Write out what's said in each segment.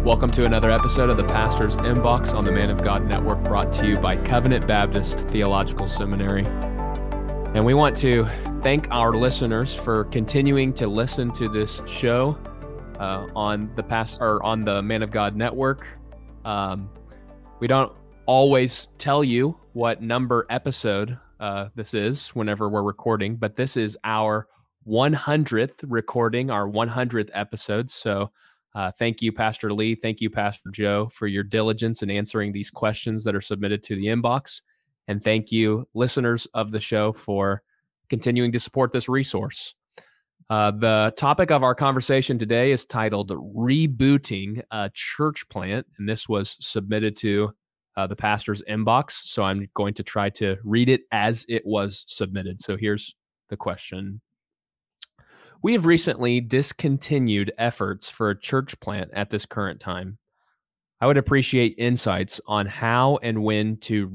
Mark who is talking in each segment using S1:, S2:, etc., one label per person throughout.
S1: Welcome to another episode of the Pastor's Inbox on the Man of God Network, brought to you by Covenant Baptist Theological Seminary. And we want to thank our listeners for continuing to listen to this show on the Man of God Network. We don't always tell you what number episode this is whenever we're recording, but this is our 100th recording, our 100th episode. So thank you, Pastor Lee. Thank you, Pastor Joe, for your diligence in answering these questions that are submitted to the inbox. And thank you, listeners of the show, for continuing to support this resource. The topic of our conversation today is titled Rebooting a Church Plant, and this was submitted to the pastor's inbox. So I'm going to try to read it as it was submitted. So here's the question. We have recently discontinued efforts for a church plant at this current time. I would appreciate insights on how and when to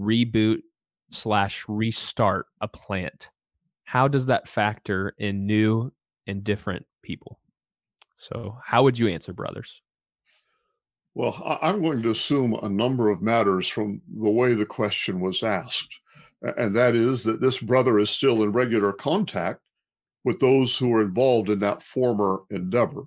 S1: reboot/restart a plant. How does that factor in new and different people? So how would you answer, brothers?
S2: Well, I'm going to assume a number of matters from the way the question was asked, and that is that this brother is still in regular contact with those who were involved in that former endeavor,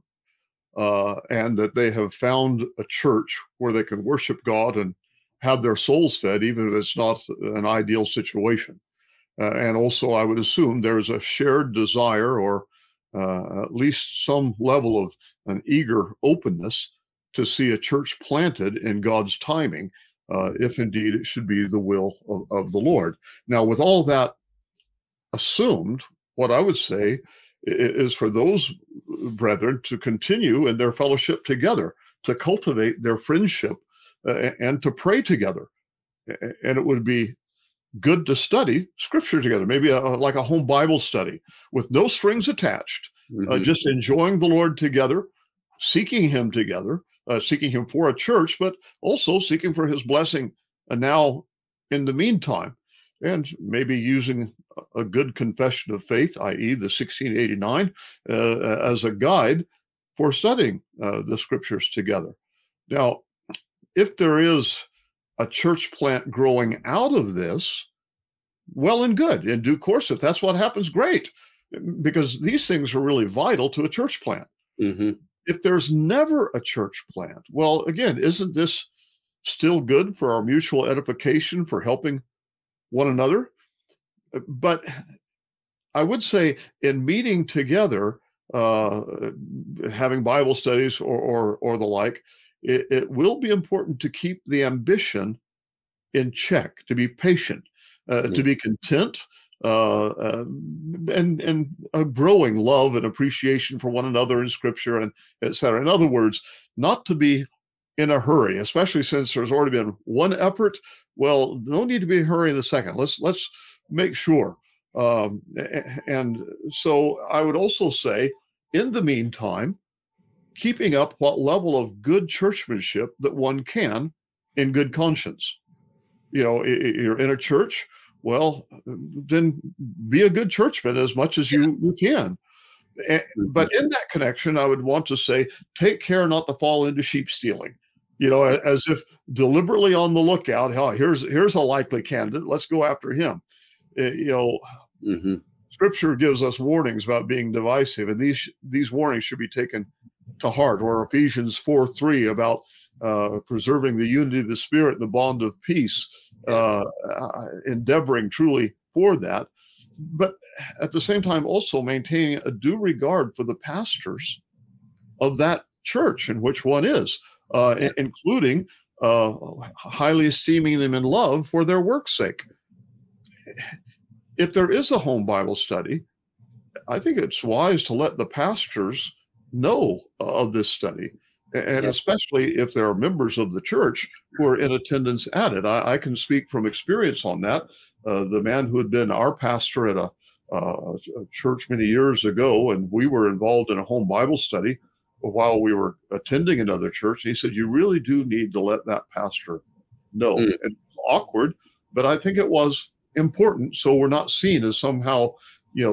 S2: and that they have found a church where they can worship God and have their souls fed, even if it's not an ideal situation. And also, I would assume there's a shared desire, or at least some level of an eager openness to see a church planted in God's timing, if indeed it should be the will of the Lord. Now, with all that assumed, what I would say is for those brethren to continue in their fellowship together, to cultivate their friendship, and to pray together. And it would be good to study Scripture together, maybe like a home Bible study with no strings attached, just enjoying the Lord together, seeking Him together, seeking Him for a church, but also seeking for His blessing now in the meantime, and maybe using a good confession of faith, i.e. the 1689, as a guide for studying the Scriptures together. Now, if there is a church plant growing out of this, well and good. In due course, if that's what happens, great, because these things are really vital to a church plant. If there's never a church plant, well, again, isn't this still good for our mutual edification, for helping one another? But I would say in meeting together, having Bible studies or the like, it will be important to keep the ambition in check, to be patient, to be content, and a growing love and appreciation for one another in Scripture, and et cetera. In other words, not to be in a hurry, especially since there's already been one effort. Well, no need to be in a hurry in the second. Let's make sure. And so I would also say, in the meantime, keeping up what level of good churchmanship that one can in good conscience. You know, you're in a church, well, then be a good churchman as much as you can. But in that connection, I would want to say, take care not to fall into sheep stealing. You know, as if deliberately on the lookout. Here's a likely candidate. Let's go after him. Scripture gives us warnings about being divisive, and these warnings should be taken to heart. Or Ephesians 4:3 about preserving the unity of the Spirit, the bond of peace, endeavoring truly for that. But at the same time, also maintaining a due regard for the pastors of that church in which one is, including highly esteeming them in love for their work's sake. If there is a home Bible study, I think it's wise to let the pastors know of this study, and especially if there are members of the church who are in attendance at it. I can speak from experience on that. The man who had been our pastor at a church many years ago, and we were involved in a home Bible study while we were attending another church. He said, you really do need to let that pastor know. And it was awkward, but I think it was important, so we're not seen as somehow,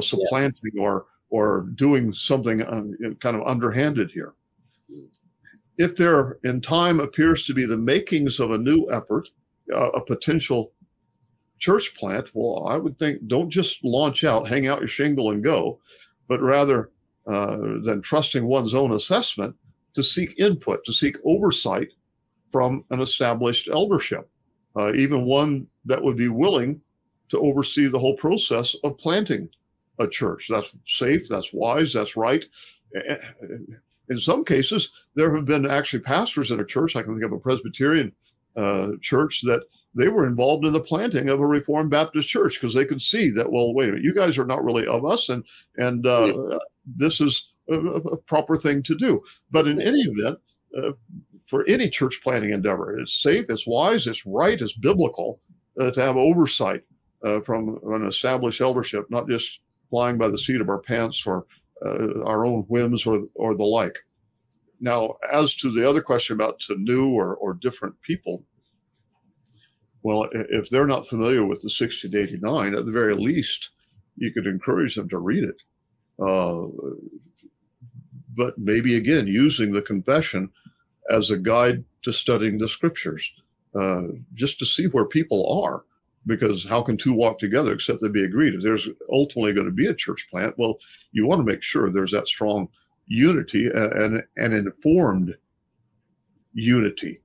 S2: supplanting or doing something kind of underhanded here. if there in time appears to be the makings of a new effort, a potential church plant, well, I would think don't just launch out, hang out your shingle and go, but rather than trusting one's own assessment, to seek input, to seek oversight from an established eldership, even one that would be willing to oversee the whole process of planting a church. That's safe, that's wise, that's right. In some cases, there have been actually pastors in a church. I can think of a Presbyterian church that they were involved in the planting of a Reformed Baptist church because they could see that, well, wait a minute, you guys are not really of us, and this is a proper thing to do. But in any event, for any church planting endeavor, it's safe, it's wise, it's right, it's biblical to have oversight from an established eldership, not just flying by the seat of our pants or our own whims or the like. Now, as to the other question about to new or different people, well, if they're not familiar with the 1689, at the very least, you could encourage them to read it. But maybe, again, using the confession as a guide to studying the scriptures, just to see where people are. Because how can two walk together except they be agreed? If there's ultimately going to be a church plant, well, you want to make sure there's that strong unity and informed unity.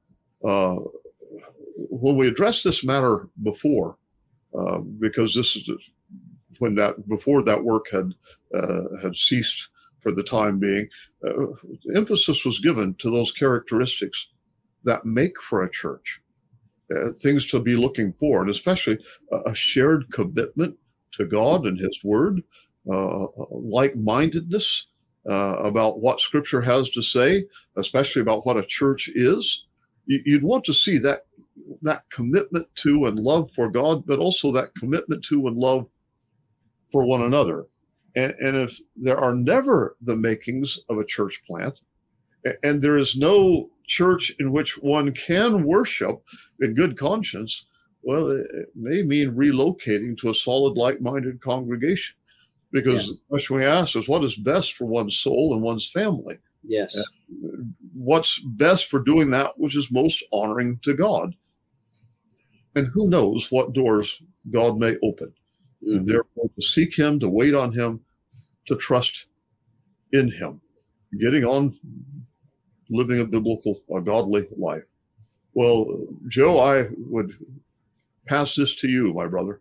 S2: When we addressed this matter before, because this is before that work had ceased for the time being, emphasis was given to those characteristics that make for a church. Things to be looking for, and especially a shared commitment to God and His Word, like-mindedness about what Scripture has to say, especially about what a church is. You'd want to see that commitment to and love for God, but also that commitment to and love for one another. And if there are never the makings of a church plant, and there is no church in which one can worship in good conscience, well, it may mean relocating to a solid, like-minded congregation. Because the question we ask is, what is best for one's soul and one's family?
S3: Yes.
S2: What's best for doing that which is most honoring to God? And who knows what doors God may open. Mm-hmm. And therefore, to seek Him, to wait on Him, to trust in Him, getting on living a biblical, a godly life. Well, Joe, I would pass this to you, my brother.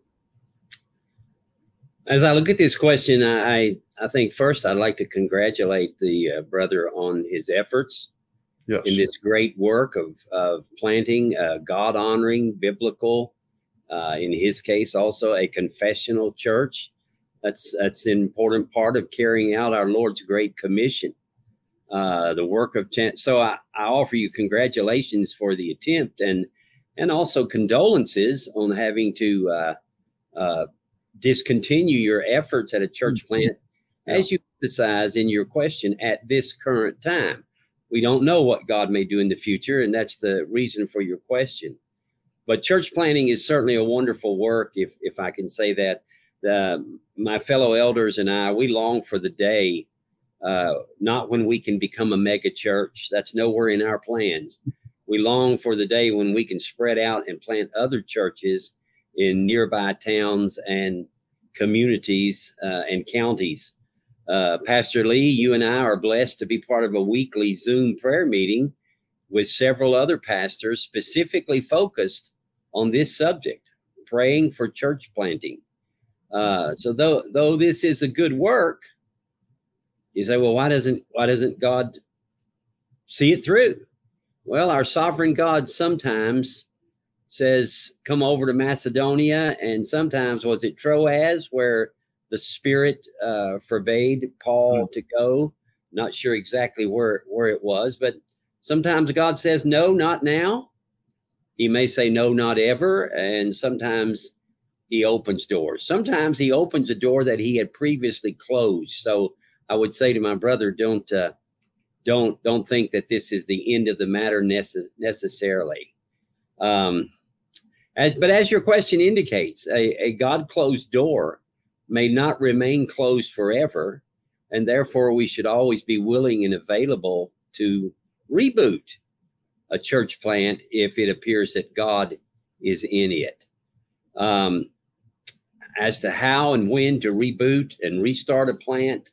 S3: As I look at this question, I think first I'd like to congratulate the brother on his efforts in this great work of planting God-honoring, biblical, in his case also a confessional church. That's an important part of carrying out our Lord's Great Commission. The work of so I offer you congratulations for the attempt and also condolences on having to discontinue your efforts at a church plant, as you emphasize in your question, at this current time. We don't know what God may do in the future, and that's the reason for your question. But church planting is certainly a wonderful work, if I can say that. My fellow elders and I, we long for the day, not when we can become a mega church. That's nowhere in our plans. We long for the day when we can spread out and plant other churches in nearby towns and communities and counties. Pastor Lee, you and I are blessed to be part of a weekly Zoom prayer meeting with several other pastors specifically focused on this subject, praying for church planting. So though this is a good work, you say, well, why doesn't God see it through? Well, our sovereign God sometimes says, come over to Macedonia, and sometimes was it Troas where the Spirit forbade Paul to go? Not sure exactly where it was, but sometimes God says, no, not now. He may say, no, not ever. And sometimes He opens doors. Sometimes He opens a door that He had previously closed. So I would say to my brother, don't think that this is the end of the matter necessarily. But as your question indicates, a God-closed door may not remain closed forever, and therefore we should always be willing and available to reboot a church plant if it appears that God is in it. As to how and when to reboot and restart a plant,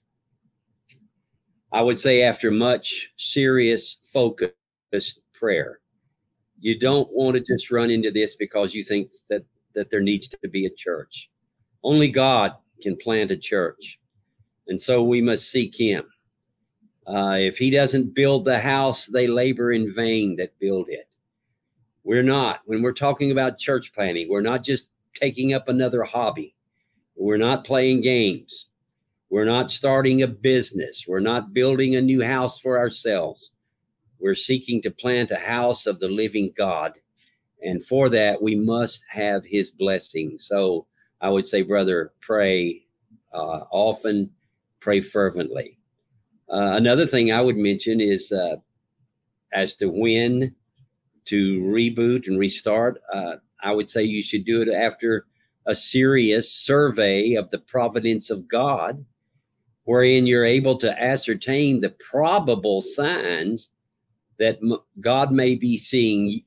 S3: I would say after much serious, focused prayer. You don't want to just run into this because you think that there needs to be a church. Only God can plant a church. And so we must seek him. If he doesn't build the house, they labor in vain that build it. We're not, when we're talking about church planting, we're not just taking up another hobby. We're not playing games. We're not starting a business. We're not building a new house for ourselves. We're seeking to plant a house of the living God. And for that, we must have his blessing. So I would say, brother, pray often, pray fervently. Another thing I would mention is as to when to reboot and restart, I would say you should do it after a serious survey of the providence of God, wherein you're able to ascertain the probable signs that God may be saying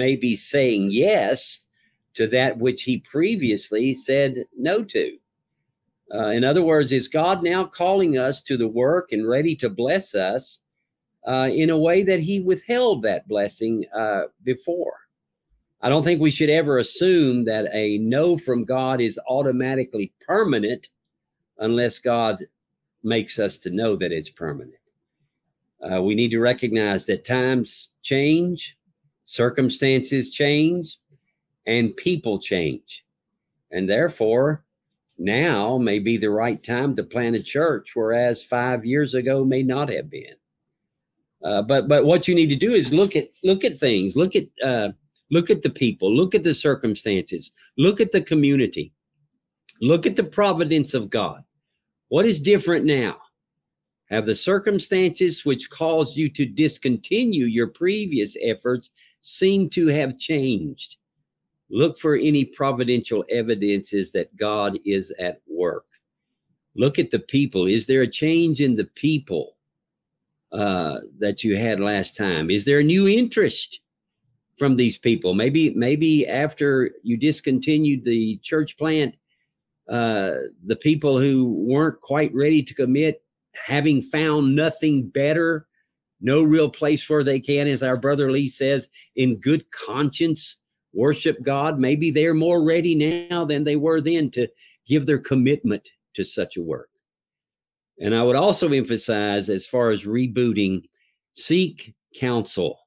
S3: yes to that which he previously said no to. In other words, is God now calling us to the work and ready to bless us in a way that he withheld that blessing before? I don't think we should ever assume that a no from God is automatically permanent unless God makes us to know that it's permanent. We need to recognize that times change, circumstances change, and people change. And therefore, now may be the right time to plant a church, whereas 5 years ago may not have been. But what you need to do is look at things, look at the people, look at the circumstances, look at the community, look at the providence of God. What is different now? Have the circumstances which caused you to discontinue your previous efforts seem to have changed? Look for any providential evidences that God is at work. Look at the people. Is there a change in the people that you had last time? Is there a new interest from these people? Maybe after you discontinued the church plant, the people who weren't quite ready to commit, having found nothing better, no real place where they can, as our brother Lee says, in good conscience, worship God. Maybe they're more ready now than they were then to give their commitment to such a work. And I would also emphasize, as far as rebooting, seek counsel.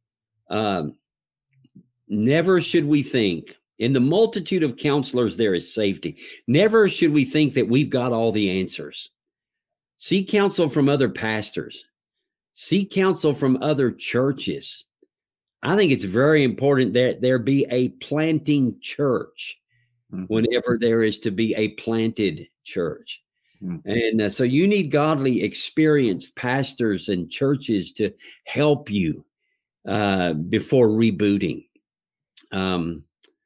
S3: Never should we think, in the multitude of counselors, there is safety. Never should we think that we've got all the answers. Seek counsel from other pastors. Seek counsel from other churches. I think it's very important that there be a planting church whenever there is to be a planted church. And so you need godly, experienced pastors and churches to help you before rebooting. And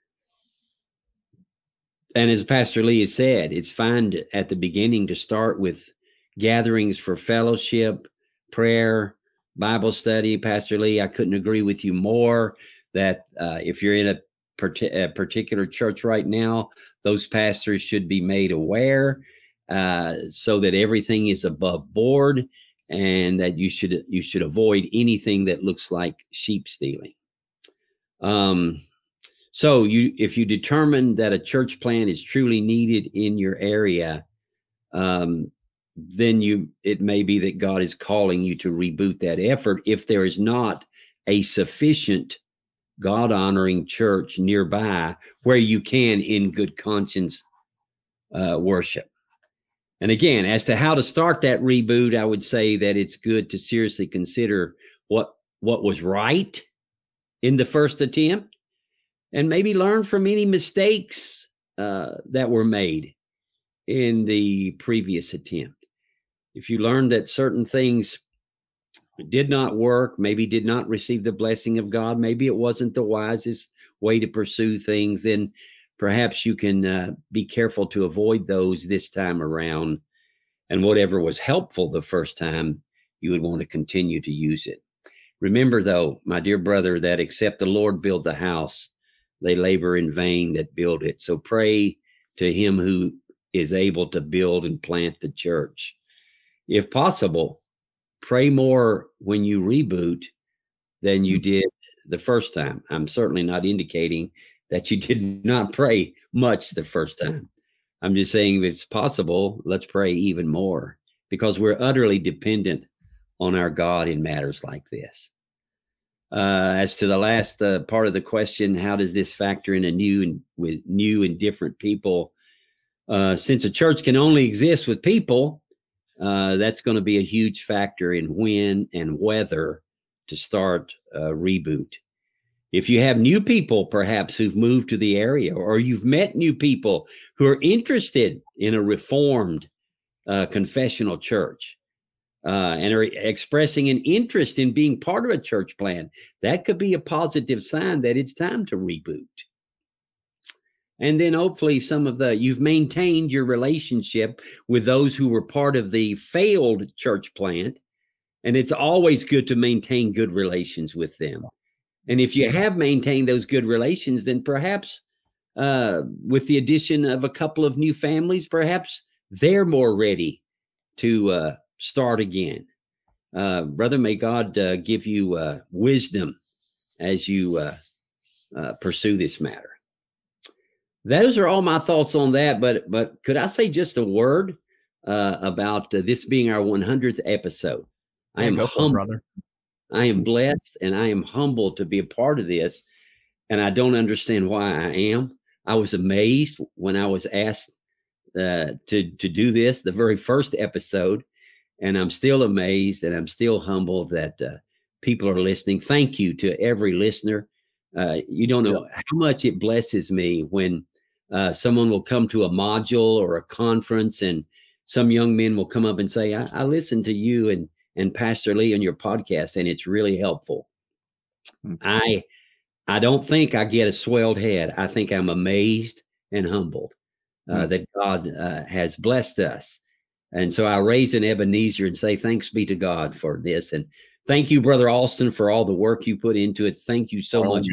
S3: as Pastor Lee has said, it's fine at the beginning to start with gatherings for fellowship, prayer, Bible study. Pastor Lee, I couldn't agree with you more that if you're in a particular church right now, those pastors should be made aware so that everything is above board, and that you should avoid anything that looks like sheep stealing. So if you determine that a church plant is truly needed in your area, then it may be that God is calling you to reboot that effort if there is not a sufficient God-honoring church nearby where you can, in good conscience, worship. And again, as to how to start that reboot, I would say that it's good to seriously consider what was right in the first attempt, and maybe learn from any mistakes that were made in the previous attempt. If you learn that certain things did not work, maybe did not receive the blessing of God, maybe it wasn't the wisest way to pursue things, then perhaps you can be careful to avoid those this time around. And whatever was helpful the first time, you would want to continue to use it. Remember, though, my dear brother, that except the Lord build the house, they labor in vain that build it. So pray to him who is able to build and plant the church. If possible, pray more when you reboot than you did the first time. I'm certainly not indicating that you did not pray much the first time. I'm just saying if it's possible, let's pray even more, because we're utterly dependent on our God in matters like this. As to the last part of the question, how does this factor in with new and different people? Since a church can only exist with people, that's going to be a huge factor in when and whether to start a reboot. If you have new people, perhaps, who've moved to the area, or you've met new people who are interested in a reformed confessional church, and are expressing an interest in being part of a church plan, that could be a positive sign that it's time to reboot. And then hopefully you've maintained your relationship with those who were part of the failed church plant. And it's always good to maintain good relations with them. And if you have maintained those good relations, then perhaps with the addition of a couple of new families, perhaps they're more ready to start again. Brother, may God give you wisdom as you pursue this matter. Those are all my thoughts on that. But could I say just a word about this being our 100th episode? I am humbled, brother. I am blessed, and I am humbled to be a part of this. And I don't understand why I am. I was amazed when I was asked to do this, the very first episode. And I'm still amazed, and I'm still humbled that people are listening. Thank you to every listener. You don't know how much it blesses me when someone will come to a module or a conference, and some young men will come up and say, I listened to you and Pastor Lee on your podcast, and it's really helpful. I don't think I get a swelled head. I think I'm amazed and humbled that God has blessed us. And so I raise an Ebenezer and say, thanks be to God for this. And thank you, Brother Alston, for all the work you put into it. Thank you so much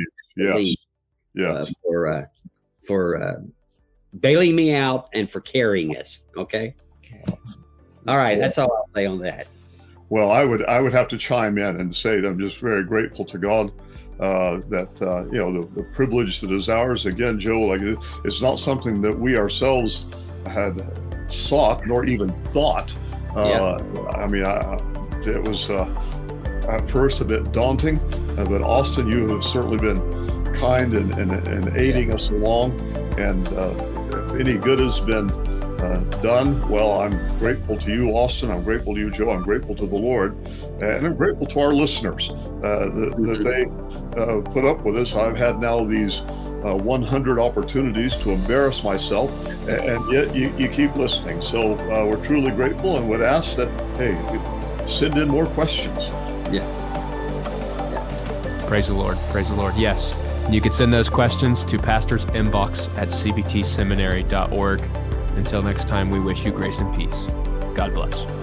S3: for bailing me out and for carrying us. Okay. All right. That's all I'll say on that.
S2: Well, I would have to chime in and say that I'm just very grateful to God that the privilege that is ours. Again, Joe, it's not something that we ourselves had sought nor even thought. I mean, it was at first a bit daunting, but Austin, you have certainly been kind in aiding us along, and if any good has been done, well, I'm grateful to you, Austin. I'm grateful to you, Joe. I'm grateful to the Lord, and I'm grateful to our listeners that they put up with us. I've had now these 100 opportunities to embarrass myself, and yet you keep listening. So we're truly grateful, and would ask that, hey, send in more questions.
S3: Yes.
S1: Praise the Lord. Praise the Lord. Yes. You can send those questions to pastor's inbox at cbtseminary.org. Until next time, we wish you grace and peace. God bless.